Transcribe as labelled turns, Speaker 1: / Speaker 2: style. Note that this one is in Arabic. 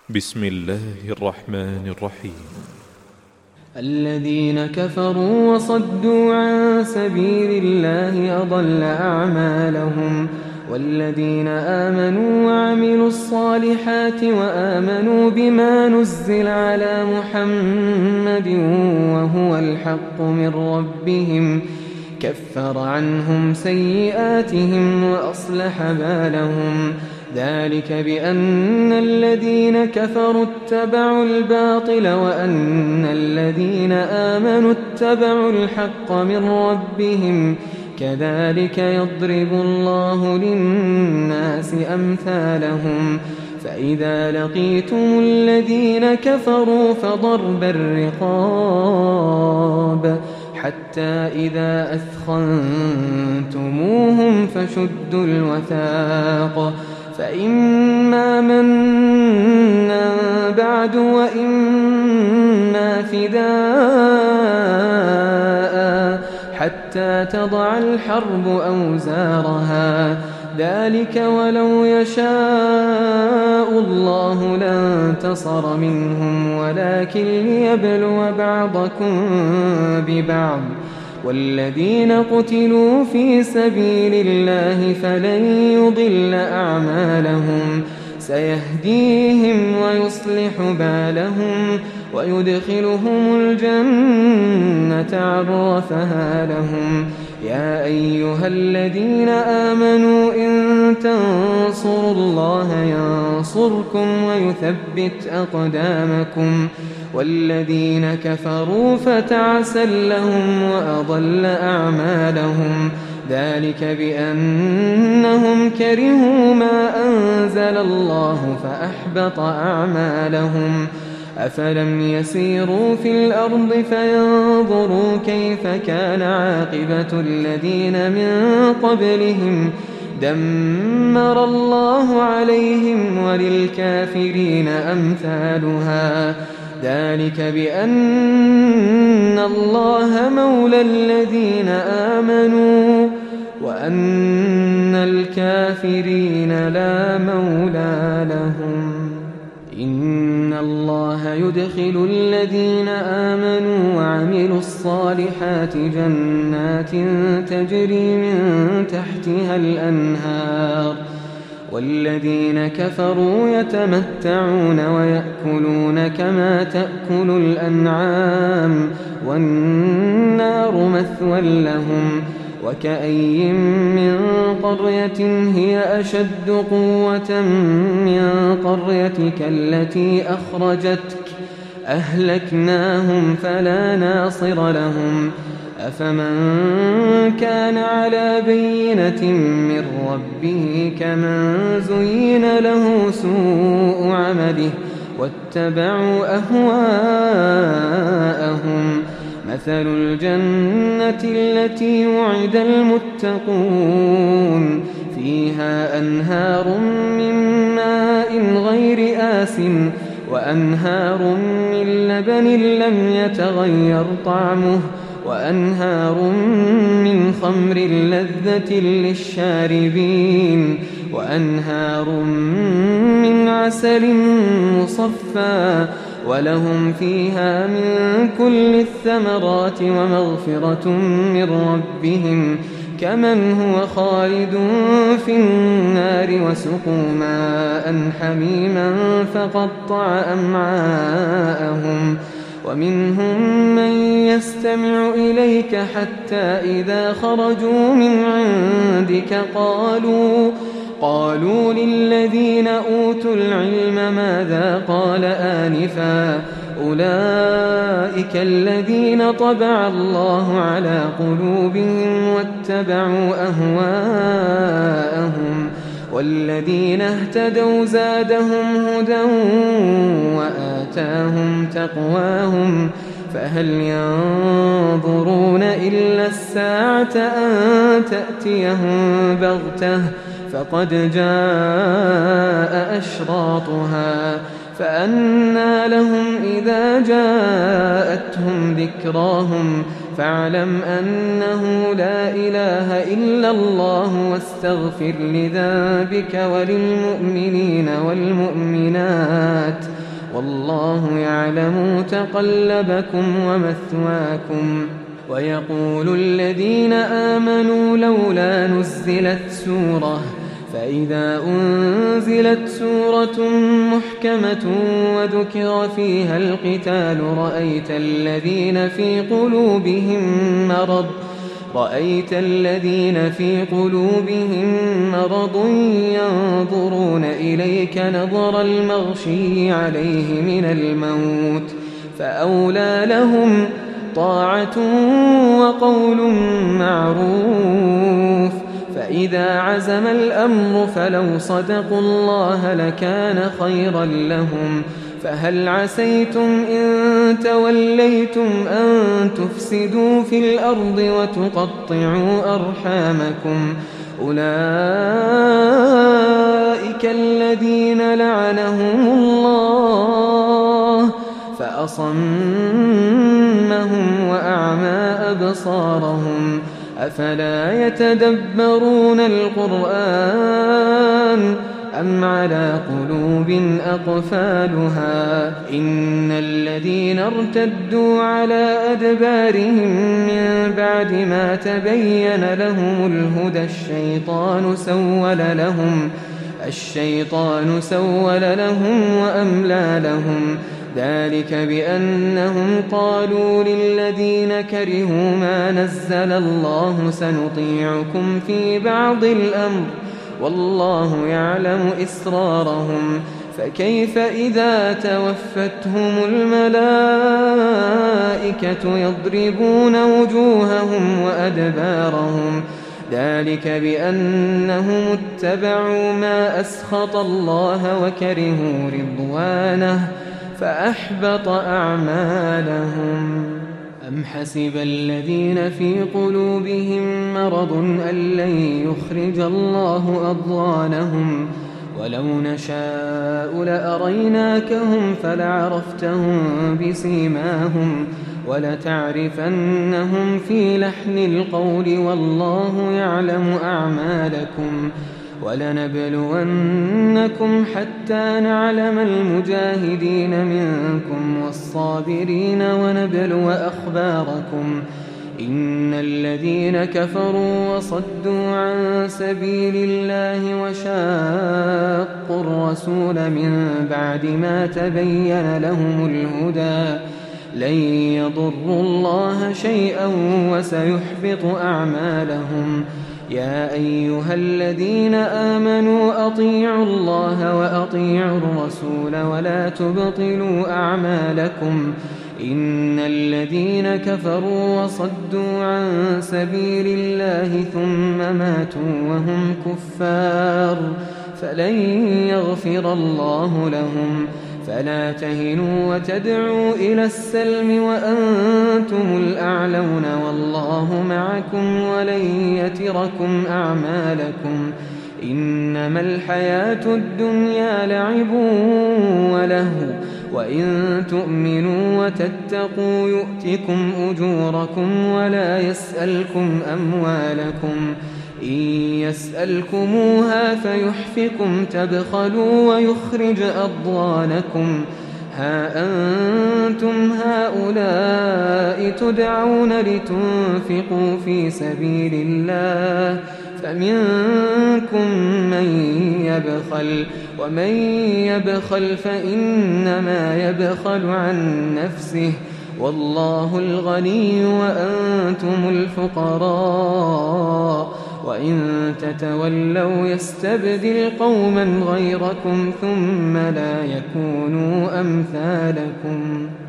Speaker 1: بسم الله الرحمن الرحيم.
Speaker 2: الذين كفروا وصدوا عن سبيل الله أضل أعمالهم، والذين آمنوا وعملوا الصالحات وآمنوا بما نزل على محمد وهو الحق من ربهم كفر عنهم سيئاتهم وأصلح بالهم. ذلك بأن الذين كفروا اتبعوا الباطل وأن الذين آمنوا اتبعوا الحق من ربهم، كذلك يضرب الله للناس أمثالهم. فإذا لقيتم الذين كفروا فضرب الرقاب حتى إذا أثخنتموهم فشدوا الوثاق، فإما منا بعد وإما فداء حتى تضع الحرب أوزارها. ذلك ولو يشاء الله لانتصر منهم ولكن ليبلو بعضكم ببعض. والذين قتلوا في سبيل الله فلن يضل أعمالهم، سيهديهم ويصلح بالهم ويدخلهم الجنة عرفها لهم. يا أيها الذين آمنوا إن تنصروا الله ينصركم ويثبت أقدامكم. والذين كفروا فتعسا لهم وأضل أعمالهم. ذلك بأنهم كرهوا ما أنزل الله فأحبط أعمالهم. أفلم يسيروا في الأرض فينظروا كيف كان عاقبة الذين من قبلهم دمر الله عليهم وللكافرين أمثالها. ذلك بأن الله مولى الذين آمنوا وأن الكافرين لا مولى لهم. إن الله يدخل الذين آمنوا وعملوا الصالحات جنات تجري من تحتها الأنهار، والذين كفروا يتمتعون ويأكلون كما تأكل الأنعام والنار مثوى لهم. وكأي من قرية هي أشد قوة من قريتك التي أخرجتك أهلكناهم فلا ناصر لهم. أفمن كان على بينة من ربه كمن زين له سوء عمله واتبعوا أهواءهم. مثل الجنة التي وعد المتقون فيها أنهار من ماء غير آسن وأنهار من لبن لم يتغير طعمه وأنهار من خمر لذة للشاربين وأنهار من عسل مصفى ولهم فيها من كل الثمرات ومغفرة من ربهم كمن هو خالد في النار وسقوا ماء حميما فقطع أمعاءهم. ومنهم من يستمع إليك حتى إذا خرجوا من عندك قالوا للذين أوتوا العلم ماذا قال آنفا أولئك الذين طبع الله على قلوبهم واتبعوا أهواءهم. والذين اهتدوا زادهم هدى وآتاهم تقواهم. فهل ينظرون إلا الساعة أن تأتيهم بغتة فقد جاء أشراطها. فأنى لهم إذا جاءتهم ذكراهم فاعلم أنه لا إله إلا الله واستغفر لذنبك وللمؤمنين والمؤمنات والله يعلم متقلبكم ومثواكم. ويقول الذين آمنوا لولا نزلت سورة، فإذا أنزلت سورة محكمة وذكر فيها القتال رأيت الذين في قلوبهم مرض ينظرون إليك نظر المغشي عليه من الموت، فأولى لهم طاعة وقول معروف. فإذا عزم الأمر فلو صدقوا الله لكان خيرا لهم. فهل عسيتم إن توليتم أن تفسدوا في الأرض وتقطعوا أرحامكم؟ أولئك الذين لعنهم الله فأصمهم وأعمى أبصارهم. أفلا يتدبرون القرآن أم على قلوب أقفالها؟ إن الذين ارتدوا على أدبارهم من بعد ما تبين لهم الهدى الشيطان سول لهم وأملى لهم. ذلك بأنهم قالوا للذين كرهوا ما نزل الله سنطيعكم في بعض الأمر والله يعلم إسرارهم. فكيف إذا توفتهم الملائكة يضربون وجوههم وأدبارهم؟ ذلك بأنهم اتبعوا ما أسخط الله وكرهوا رضوانه فأحبط أعمالهم. أم حسب الذين في قلوبهم مرض أن لن يخرج الله أضغانهم؟ ولو نشاء لأريناكهم فلعرفتهم بسيماهم ولتعرفنهم في لحن القول والله يعلم أعمالكم. ولنبلونكم حتى نعلم المجاهدين منكم والصابرين ونبلو أخباركم. إن الذين كفروا وصدوا عن سبيل الله وشاقوا الرسول من بعد ما تبين لهم الهدى لن يضروا الله شيئا وسيحبط أعمالهم. يا أيها الذين آمنوا أطيعوا الله وأطيعوا الرسول ولا تبطلوا أعمالكم. إن الذين كفروا وصدوا عن سبيل الله ثم ماتوا وهم كفار فلن يغفر الله لهم. فلا تهنوا وتدعوا إلى السلم وأنتم الأعلون والله معكم ولن يتركم أعمالكم. إنما الحياة الدنيا لعب ولهو وإن تؤمنوا وتتقوا يؤتكم أجوركم ولا يسألكم أموالكم. إن يسألكموها فيحفكم تبخلوا ويخرج أضغانكم. ها أنتم هؤلاء تدعون لتنفقوا في سبيل الله فمنكم من يبخل ومن يبخل فإنما يبخل عن نفسه والله الغني وأنتم الفقراء وإن تتولوا يستبدل قوما غيركم ثم لا يكونوا أمثالكم.